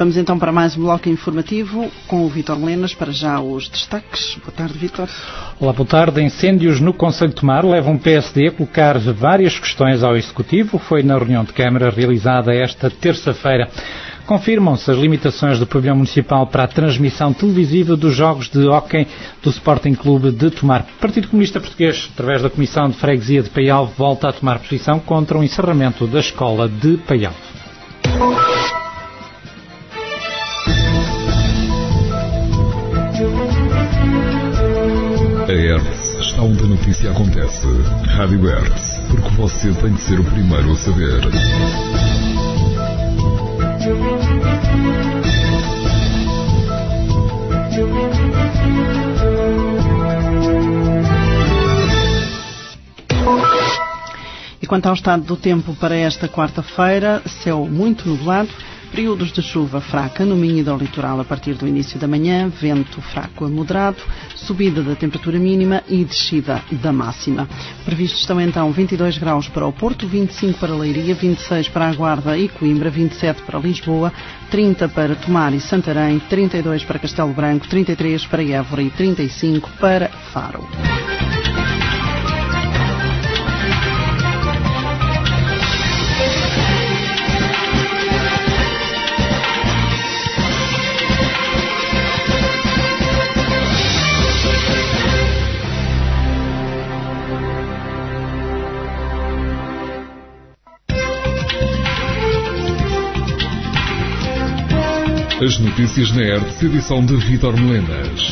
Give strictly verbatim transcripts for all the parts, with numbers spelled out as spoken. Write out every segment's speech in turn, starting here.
Vamos então para mais um bloco informativo com o Vítor Melenas. Para já os destaques. Boa tarde, Vítor. Olá, boa tarde. Incêndios no Concelho de Tomar levam o P S D a colocar várias questões ao Executivo. Foi na reunião de Câmara realizada esta terça-feira. Confirmam-se as limitações do pavilhão municipal para a transmissão televisiva dos jogos de hóquei do Sporting Clube de Tomar. O Partido Comunista Português, através da Comissão de Freguesia de Paialve, volta a tomar posição contra o encerramento da escola de Paialve. A Hertz está onde a notícia acontece. Rádio Hertz, porque você tem de ser o primeiro a saber. E quanto ao estado do tempo para esta quarta-feira, céu muito nublado, períodos de chuva fraca no Minho e do litoral a partir do início da manhã, vento fraco a moderado, subida da temperatura mínima e descida da máxima. Previstos estão então vinte e dois graus para o Porto, vinte e cinco para Leiria, vinte e seis para a Guarda e Coimbra, vinte e sete para Lisboa, trinta para Tomar e Santarém, trinta e dois para Castelo Branco, trinta e três para Évora e trinta e cinco para Faro. As notícias na Hertz, edição de Vítor Melenas.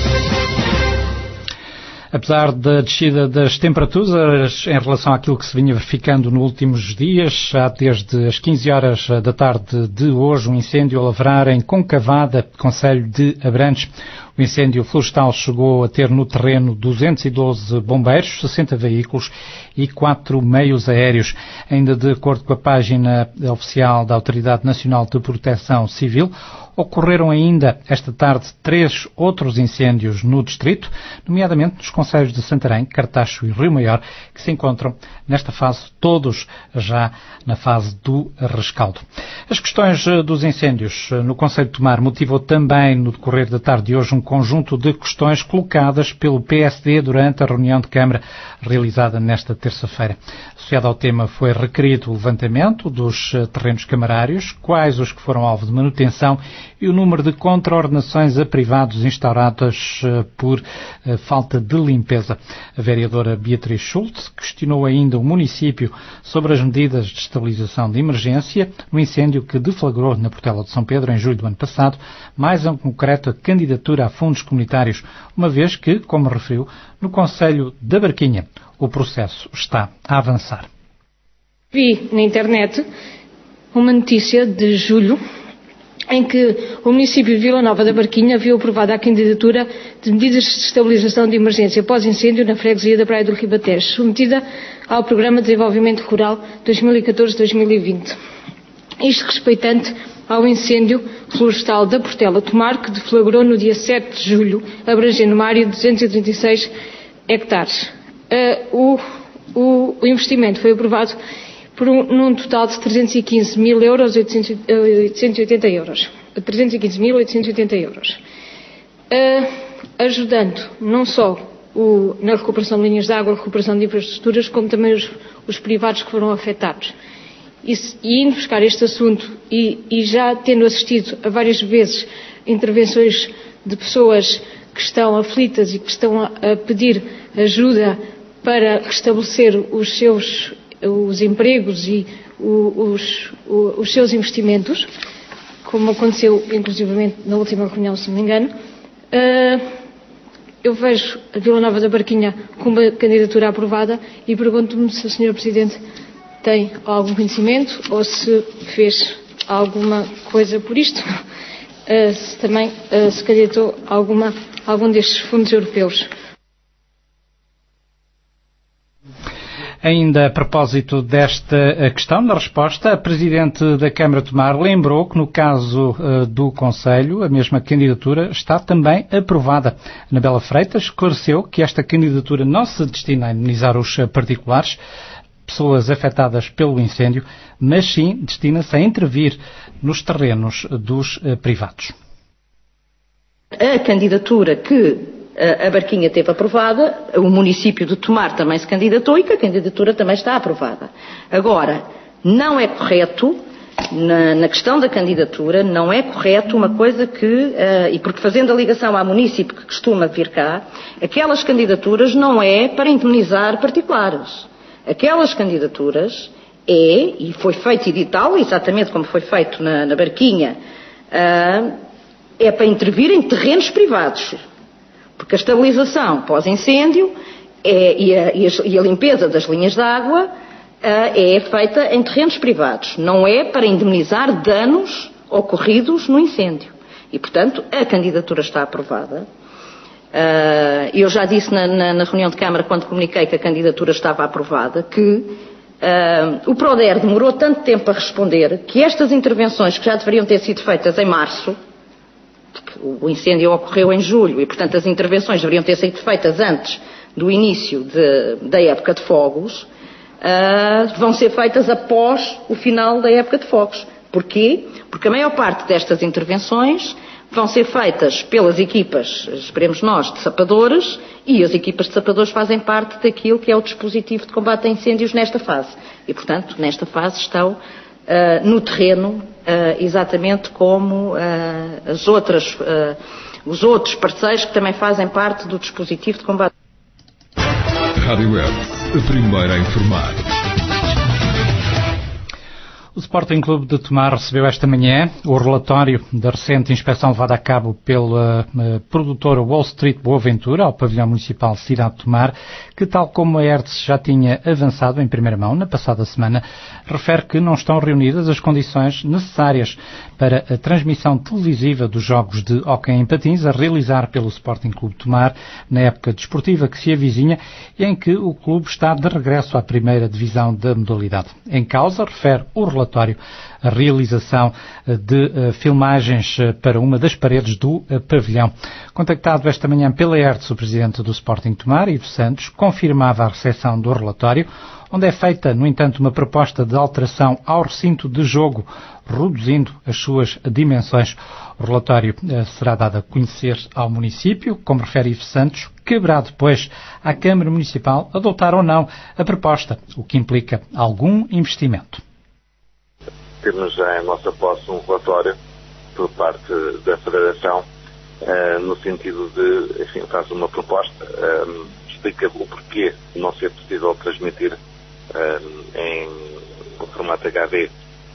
Apesar da descida das temperaturas em relação àquilo que se vinha verificando nos últimos dias, há desde as quinze horas da tarde de hoje um incêndio a lavrar em Concavada, concelho de Abrantes. O incêndio florestal chegou a ter no terreno duzentos e doze bombeiros, sessenta veículos e quatro meios aéreos. Ainda de acordo com a página oficial da Autoridade Nacional de Proteção Civil, ocorreram ainda esta tarde três outros incêndios no distrito, nomeadamente nos concelhos de Santarém, Cartacho e Rio Maior, que se encontram nesta fase, todos já na fase do rescaldo. As questões dos incêndios no concelho de Tomar motivou também no decorrer da tarde de hoje um conjunto de questões colocadas pelo P S D durante a reunião de Câmara realizada nesta terça-feira. Associado ao tema foi requerido o levantamento dos terrenos camarários, quais os que foram alvo de manutenção e o número de contraordenações a privados instauradas por uh, falta de limpeza. A vereadora Beatriz Schultz questionou ainda o município sobre as medidas de estabilização de emergência no incêndio que deflagrou na Portela de São Pedro em julho do ano passado, mais em concreto a candidatura a fundos comunitários, uma vez que, como referiu, no Concelho da Barquinha o processo está a avançar. Vi na internet uma notícia de julho em que o município de Vila Nova da Barquinha viu aprovada a candidatura de medidas de estabilização de emergência pós-incêndio na freguesia da Praia do Ribatejo, submetida ao Programa de Desenvolvimento Rural dois mil e catorze a dois mil e vinte. Isto respeitante ao incêndio florestal da Portela de Tomar, que deflagrou no dia sete de julho, abrangendo uma área de duzentos e trinta e seis hectares. Uh, o, o, o investimento foi aprovado por um, num total de trezentos e quinze mil euros, oitocentos e oitenta euros. trezentos e quinze mil oitocentos e oitenta euros. Uh, ajudando não só o, na recuperação de linhas de água, recuperação de infraestruturas, como também os, os privados que foram afetados. E, e indo buscar este assunto e, e já tendo assistido a várias vezes intervenções de pessoas que estão aflitas e que estão a, a pedir ajuda para restabelecer os seus os empregos e os, os, os seus investimentos, como aconteceu inclusivamente na última reunião, se não me engano, uh, eu vejo a Vila Nova da Barquinha com uma candidatura aprovada e pergunto-me se o senhor Presidente tem algum conhecimento ou se fez alguma coisa por isto, uh, se também uh, se candidatou a alguma, algum destes fundos europeus. Ainda a propósito desta questão, na resposta, a Presidente da Câmara de Tomar lembrou que no caso uh, do Conselho, a mesma candidatura está também aprovada. Anabela Freitas esclareceu que esta candidatura não se destina a imunizar os particulares, pessoas afetadas pelo incêndio, mas sim destina-se a intervir nos terrenos dos uh, privados. A candidatura que a Barquinha teve aprovada, o município de Tomar também se candidatou e que a candidatura também está aprovada. Agora, não é correto, na, na questão da candidatura, não é correto uma coisa que, uh, e porque fazendo a ligação ao município que costuma vir cá, aquelas candidaturas não é para indemnizar particulares. Aquelas candidaturas é, e foi feito edital, exatamente como foi feito na, na Barquinha, uh, é para intervir em terrenos privados. Porque a estabilização pós-incêndio é, e, a, e, a, e a limpeza das linhas de água uh, é feita em terrenos privados. Não é para indemnizar danos ocorridos no incêndio. E, portanto, a candidatura está aprovada. Uh, eu já disse na, na, na reunião de Câmara, quando comuniquei que a candidatura estava aprovada, que uh, o Proder demorou tanto tempo a responder que estas intervenções que já deveriam ter sido feitas em março, o incêndio ocorreu em julho e, portanto, as intervenções deveriam ter sido feitas antes do início de, da época de fogos, uh, vão ser feitas após o final da época de fogos. Porquê? Porque a maior parte destas intervenções vão ser feitas pelas equipas, esperemos nós, de sapadores, e as equipas de sapadores fazem parte daquilo que é o dispositivo de combate a incêndios nesta fase. E, portanto, nesta fase estão Uh, no terreno, uh, exatamente como uh, as outras, uh, os outros parceiros que também fazem parte do dispositivo de combate. Rádio Web, a primeira a informar. O Sporting Clube de Tomar recebeu esta manhã o relatório da recente inspeção levada a cabo pela uh, produtora Wall Street Boaventura ao pavilhão municipal Cidade de Tomar, que, tal como a ERTS já tinha avançado em primeira mão na passada semana, refere que não estão reunidas as condições necessárias para a transmissão televisiva dos jogos de hóquei em patins a realizar pelo Sporting Clube de Tomar na época desportiva que se avizinha e em que o clube está de regresso à primeira divisão da modalidade. Em causa, refere o relatório, a realização de uh, filmagens uh, para uma das paredes do uh, pavilhão. Contactado esta manhã pela ERTS, o presidente do Sporting Tomar, Ivo Santos, confirmava a recepção do relatório, onde é feita, no entanto, uma proposta de alteração ao recinto de jogo, reduzindo as suas dimensões. O relatório uh, será dado a conhecer ao município, como refere Ivo Santos, caberá depois à Câmara Municipal adotar ou não a proposta, o que implica algum investimento. Temos já em nossa posse um relatório por parte da Federação uh, no sentido de, enfim, faz uma proposta, uh, explica o porquê de não ser possível transmitir uh, em formato H D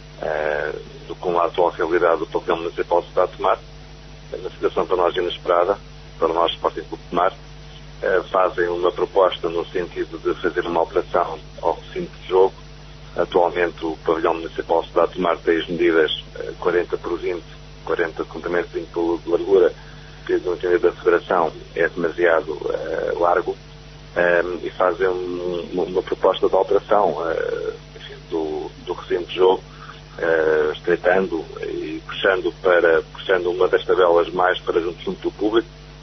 uh, do com a atual realidade do pavilhão municipal de Cidade de Tomar, na situação para nós inesperada, para nós Sporting Clube de Tomar, uh, fazem uma proposta no sentido de fazer uma alteração ao recinto de jogo. Atualmente o pavilhão municipal de Cidade de Tomar tem as medidas quarenta por vinte, quarenta de comprimento, vinte de largura, que no entender da Federação é demasiado uh, largo, um, e fazem um, uma proposta de alteração uh, enfim, do, do recinto de jogo, uh, estreitando e puxando, para, puxando uma das tabelas mais para junto, junto do público,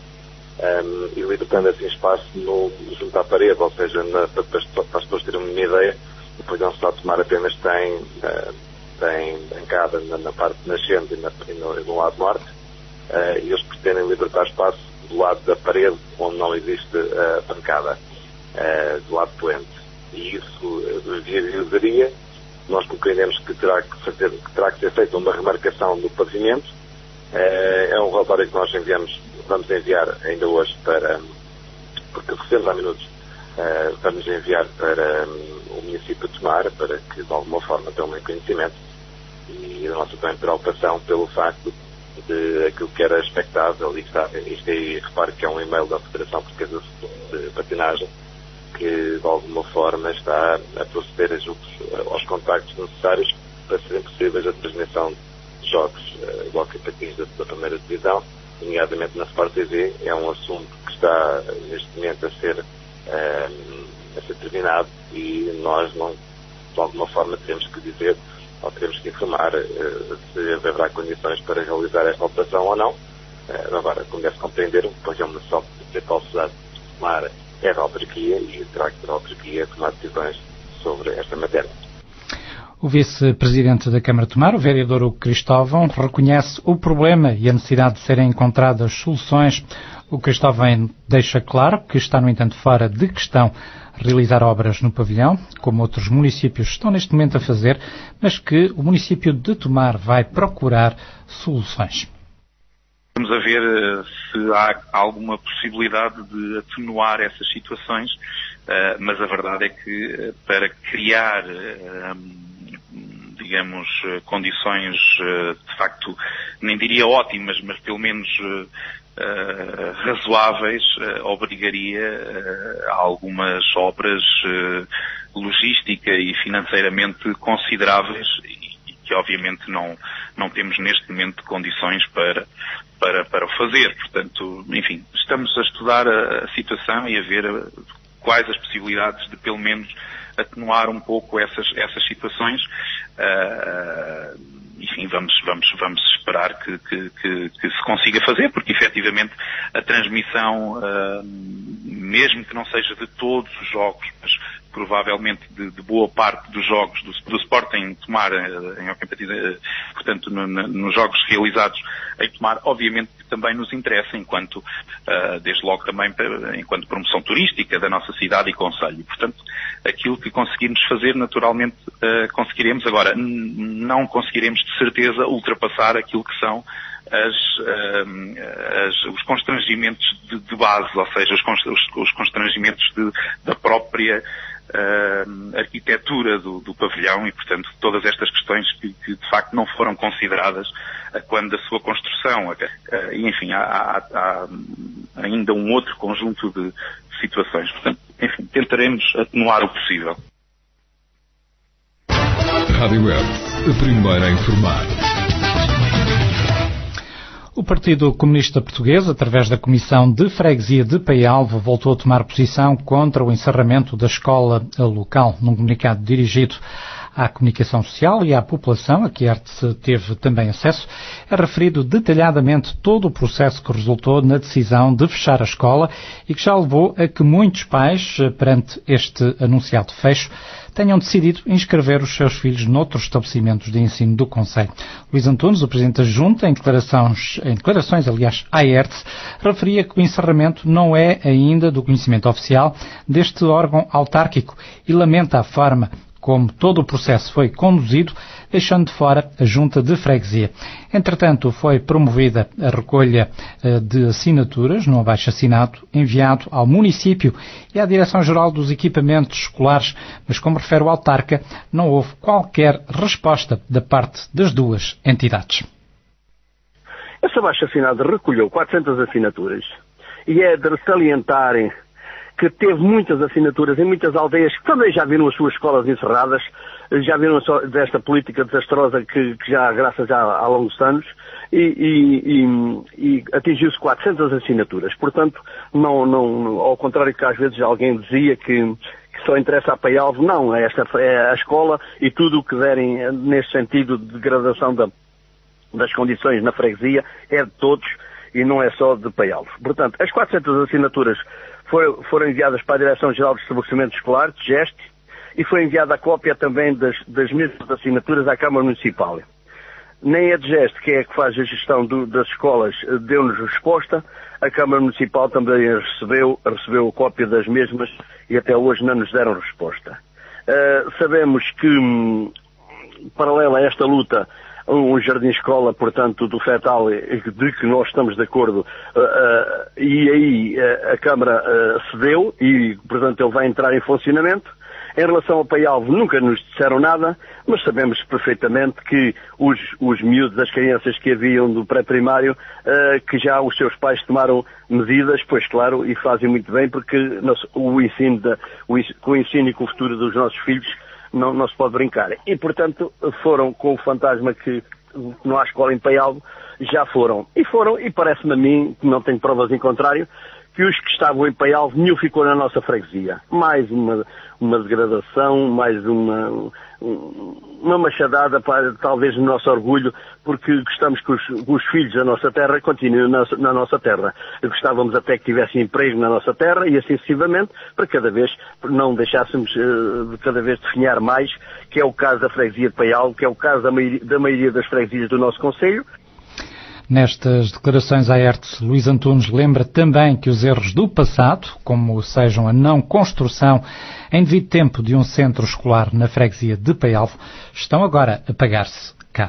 um, e libertando assim espaço no, junto à parede, ou seja, na, para, para as pessoas terem uma ideia. O pavilhão de Cidade de Tomar apenas tem, uh, tem bancada na, na parte nascente e, na, e, no, e no lado norte, uh, e eles pretendem libertar espaço do lado da parede onde não existe uh, bancada, uh, do lado poente. E isso uh, viabilizaria. Nós compreendemos que terá que, fazer, que terá que ser feita uma remarcação do pavimento. Uh, é um relatório que nós enviamos, vamos enviar ainda hoje para, porque recebemos há minutos, Uh, vamos enviar para um, o município de Tomar, para que de alguma forma tomem conhecimento e a nossa também preocupação pelo facto de aquilo que era expectável, e está, isto aí, repare que é um e-mail da Federação Portuguesa de Patinagem, que de alguma forma está a proceder a juntos, aos contactos necessários para serem possíveis a transmissão de jogos uh, igual que patins da, da primeira divisão, nomeadamente na Sport T V. É um assunto que está neste momento a ser Uh, a ser terminado e nós não, de alguma forma teremos que dizer ou teremos que informar uh, se haverá condições para realizar esta alteração ou não. Uh, agora, como deve compreender, o pavilhão municipal de Cidade de Tomar é da autarquia e terá que ter a autarquia tomar decisões sobre esta matéria. O vice-presidente da Câmara de Tomar, o vereador Hugo Cristóvão, reconhece o problema e a necessidade de serem encontradas soluções. O Cristóvão deixa claro que está, no entanto, fora de questão realizar obras no pavilhão, como outros municípios estão neste momento a fazer, mas que o município de Tomar vai procurar soluções. Vamos a ver se há alguma possibilidade de atenuar essas situações, mas a verdade é que para criar, digamos, condições de facto, nem diria ótimas, mas pelo menos Uh, razoáveis, uh, obrigaria uh, a algumas obras uh, logística e financeiramente consideráveis e, e que obviamente não, não temos neste momento condições para, para, para o fazer. Portanto, enfim, estamos a estudar a, a situação e a ver uh, quais as possibilidades de pelo menos atenuar um pouco essas, essas situações. Uh, Enfim, vamos, vamos, vamos esperar que, que, que, que se consiga fazer, porque efetivamente a transmissão, uh, mesmo que não seja de todos os jogos, mas provavelmente de, de boa parte dos jogos do, do Sporting Tomar, em Alcampatida, portanto, no, no, nos jogos realizados em Tomar, obviamente também nos interessa enquanto, uh, desde logo também enquanto promoção turística da nossa cidade e concelho. Portanto, aquilo que conseguirmos fazer, naturalmente, uh, conseguiremos. Agora, n- não conseguiremos de certeza ultrapassar aquilo que são as, uh, as, os constrangimentos de, de base, ou seja, os, const- os, os constrangimentos de, da própria Uh, arquitetura do, do pavilhão e, portanto, todas estas questões que, que de facto não foram consideradas uh, quando da sua construção. Uh, e, enfim, há, há, há ainda um outro conjunto de situações. Portanto, enfim, tentaremos atenuar o possível. Rádio Web, a primeira a informar. O Partido Comunista Português, através da Comissão de Freguesia de Paialvo, voltou a tomar posição contra o encerramento da escola local. Num comunicado dirigido à comunicação social e à população, a que a Arte teve também acesso, é referido detalhadamente todo o processo que resultou na decisão de fechar a escola e que já levou a que muitos pais, perante este anunciado fecho, tenham decidido inscrever os seus filhos noutros estabelecimentos de ensino do Concelho. Luís Antunes, o Presidente da Junta, em declarações, em declarações aliás, à E R T S, referia que o encerramento não é ainda do conhecimento oficial deste órgão autárquico e lamenta a forma como todo o processo foi conduzido, deixando de fora a Junta de Freguesia. Entretanto, foi promovida a recolha de assinaturas no abaixo-assinado enviado ao município e à Direção-Geral dos Equipamentos Escolares, mas, como refere o autarca, não houve qualquer resposta da parte das duas entidades. Esse abaixo-assinado recolheu quatrocentas assinaturas e é de salientarem que teve muitas assinaturas em muitas aldeias que também já viram as suas escolas encerradas, já viram desta política desastrosa que, que já, graças a, a longos anos, e, e, e, e atingiu-se quatrocentas assinaturas. Portanto, não, não, ao contrário que às vezes alguém dizia que, que só interessa a Paialvo, não, esta é a escola e tudo o que derem nesse sentido de degradação da, das condições na freguesia é de todos e não é só de Paialvo. Portanto, as quatrocentas assinaturas Foram, foram enviadas para a Direção-Geral dos Estabelecimentos Escolares, D G E S T, e foi enviada a cópia também das, das mesmas assinaturas à Câmara Municipal. Nem a D G E S T, que é a que faz a gestão do, das escolas, deu-nos resposta. A Câmara Municipal também recebeu, recebeu a cópia das mesmas e até hoje não nos deram resposta. Uh, sabemos que, um, paralelo a esta luta, um jardim-escola, portanto, do Fetal, de que nós estamos de acordo, uh, uh, e aí uh, a Câmara uh, cedeu e, portanto, ele vai entrar em funcionamento. Em relação ao Paialvo, nunca nos disseram nada, mas sabemos perfeitamente que os, os miúdos, as crianças que haviam do pré-primário, uh, que já os seus pais tomaram medidas, pois claro, e fazem muito bem, porque o ensino, da, o, com o ensino e com o futuro dos nossos filhos, Não, não se pode brincar. E, portanto, foram com o fantasma que não há escola em Paialvo, já foram. E foram, e parece-me a mim, que não tenho provas em contrário, que os que estavam em Paialvo, nenhum ficou na nossa freguesia. Mais uma, uma degradação, mais uma, uma machadada para, talvez, no nosso orgulho, porque gostamos que os, os filhos da nossa terra continuem na, na nossa terra. Gostávamos até que tivessem emprego na nossa terra e assim sucessivamente, para cada vez não deixássemos uh, de cada vez definhar mais, que é o caso da freguesia de Paialvo, que é o caso da maioria, da maioria das freguesias do nosso concelho. Nestas declarações à R T S, Luís Antunes lembra também que os erros do passado, como sejam a não construção em devido tempo de um centro escolar na freguesia de Paialvo, estão agora a pagar-se caro.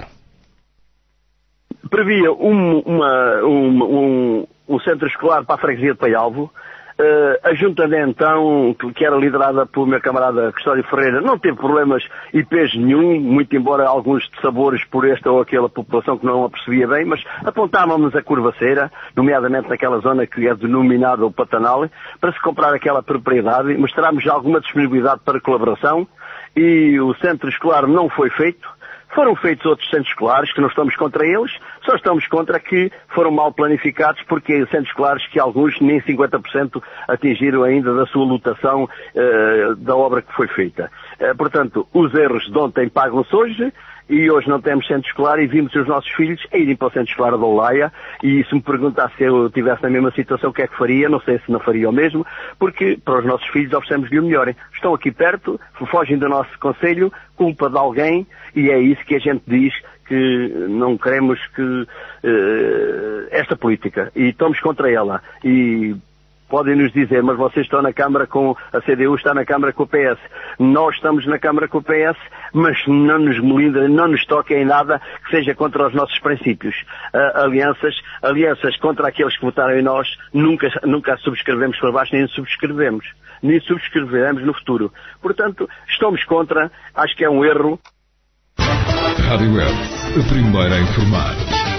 Previa um, uma, um, um, um centro escolar para a freguesia de Paialvo. Uh, a junta de então, que era liderada pelo meu camarada Custódio Ferreira, não teve problemas e peso nenhum, muito embora alguns dissabores por esta ou aquela população que não a percebia bem, mas apontávamos a curvaceira, nomeadamente naquela zona que é denominada o Pantanal, para se comprar aquela propriedade, mostrámos alguma disponibilidade para colaboração e o centro escolar não foi feito. Foram feitos outros centros escolares, que não estamos contra eles, só estamos contra que foram mal planificados, porque centros escolares que alguns nem cinquenta por cento atingiram ainda da sua lotação uh, da obra que foi feita. Uh, portanto, os erros de ontem pagam-se hoje, e hoje não temos centro escolar e vimos os nossos filhos a irem para o centro escolar da Olaia, e se me perguntasse se eu estivesse na mesma situação, o que é que faria? Não sei se não faria o mesmo, porque para os nossos filhos oferecemos-lhe o melhor. Estão aqui perto, fogem do nosso concelho, culpa de alguém, e é isso que a gente diz, que não queremos que uh, esta política, e estamos contra ela, e podem nos dizer, mas vocês estão na Câmara com, a C D U está na Câmara com o P S. Nós estamos na Câmara com o P S, mas não nos melindra, não nos toca em nada que seja contra os nossos princípios. Uh, alianças, alianças contra aqueles que votaram em nós, nunca, nunca subscrevemos por baixo, nem subscrevemos. Nem subscreveremos no futuro. Portanto, estamos contra, acho que é um erro. Rádio Hertz, a primeira a informar.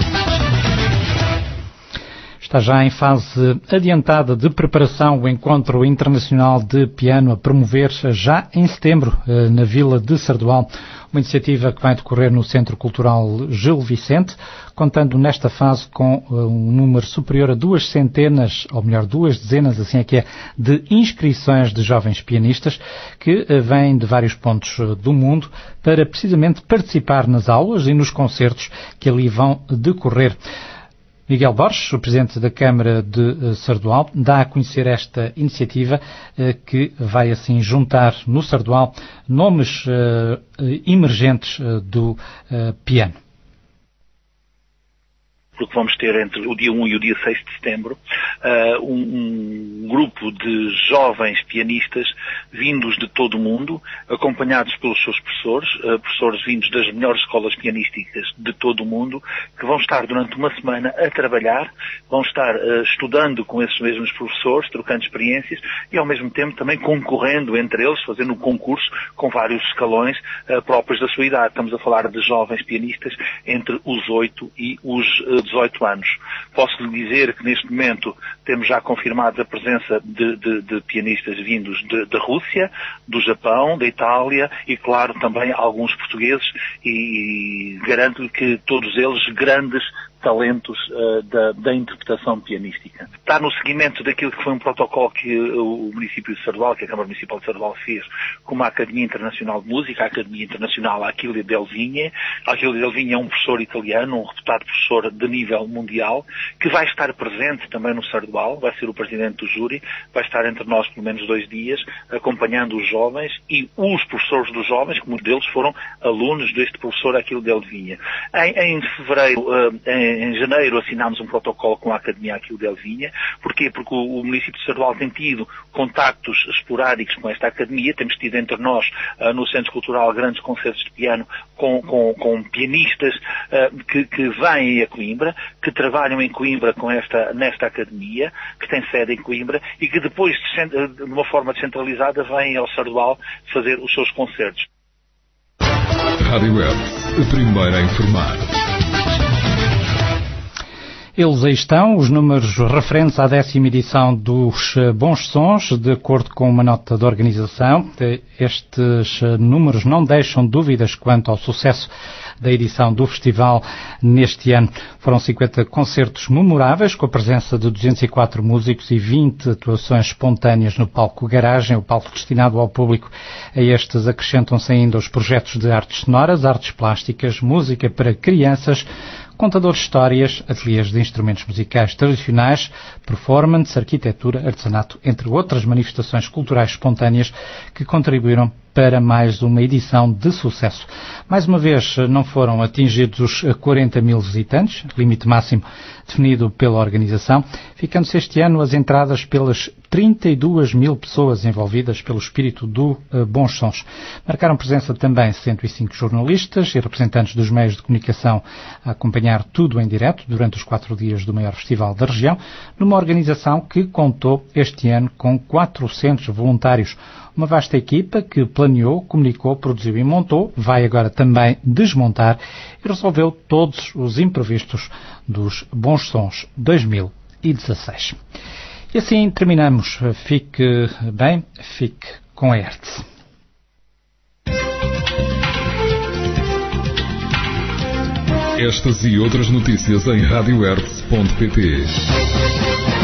Está já em fase adiantada de preparação o Encontro Internacional de Piano a promover já em setembro na Vila de Sardual, uma iniciativa que vai decorrer no Centro Cultural Gil Vicente, contando nesta fase com um número superior a duas centenas, ou melhor, duas dezenas, assim é que é, de inscrições de jovens pianistas que vêm de vários pontos do mundo para precisamente participar nas aulas e nos concertos que ali vão decorrer. Miguel Borges, o Presidente da Câmara de Sardual, dá a conhecer esta iniciativa que vai assim juntar no Sardual nomes uh, emergentes uh, do uh, piano. Porque vamos ter entre o dia um e o dia seis de setembro uh, um, um grupo de jovens pianistas vindos de todo o mundo, acompanhados pelos seus professores, uh, professores vindos das melhores escolas pianísticas de todo o mundo, que vão estar durante uma semana a trabalhar, vão estar uh, estudando com esses mesmos professores, trocando experiências e ao mesmo tempo também concorrendo entre eles, fazendo um concurso com vários escalões uh, próprios da sua idade. Estamos a falar de jovens pianistas entre os oito e os uh, dezoito anos. Posso lhe dizer que neste momento temos já confirmado a presença de, de, de pianistas vindos da Rússia, do Japão, da Itália e, claro, também alguns portugueses e, e garanto-lhe que todos eles grandes talentos uh, da, da interpretação pianística. Está no seguimento daquilo que foi um protocolo que o município de Sardual, que a Câmara Municipal de Sardual fez com a Academia Internacional de Música, a Academia Internacional Achille Delvinha. Achille Delvinha é um professor italiano, um reputado professor de nível mundial, que vai estar presente também no Sardual, vai ser o presidente do júri, vai estar entre nós pelo menos dois dias, acompanhando os jovens e os professores dos jovens, que muitos deles foram alunos deste professor Achille Delvinha. Em, em fevereiro, uh, em Em janeiro assinámos um protocolo com a Academia Achille Delvinha. Porquê? Porque o, o município de Sardual tem tido contactos esporádicos com esta academia. Temos tido entre nós, uh, no Centro Cultural, grandes concertos de piano com, com, com pianistas uh, que, que vêm a Coimbra, que trabalham em Coimbra com esta, nesta academia, que tem sede em Coimbra e que depois, de uma forma descentralizada, vêm ao Sardual fazer os seus concertos. Rádio Hertz, a primeira a informar. Eles aí estão, os números referentes à décima edição dos Bons Sons, de acordo com uma nota da organização. Estes números não deixam dúvidas quanto ao sucesso da edição do festival neste ano. Foram cinquenta concertos memoráveis, com a presença de duzentos e quatro músicos e vinte atuações espontâneas no palco Garagem, o palco destinado ao público. A estes acrescentam-se ainda os projetos de artes sonoras, artes plásticas, música para crianças, contadores de histórias, ateliês de instrumentos musicais tradicionais, performance, arquitetura, artesanato, entre outras manifestações culturais espontâneas que contribuíram para mais uma edição de sucesso. Mais uma vez, não foram atingidos os quarenta mil visitantes, limite máximo definido pela organização, ficando-se este ano as entradas pelas trinta e duas mil pessoas envolvidas pelo espírito do uh, Bons Sons. Marcaram presença também cento e cinco jornalistas e representantes dos meios de comunicação a acompanhar tudo em direto durante os quatro dias do maior festival da região, numa organização que contou este ano com quatrocentos voluntários. Uma vasta equipa que planeou, comunicou, produziu e montou, vai agora também desmontar e resolveu todos os imprevistos dos Bons Sons dois mil e dezasseis. E assim terminamos. Fique bem, fique com a Hertz. Estas e outras notícias em rádio hertz ponto pt.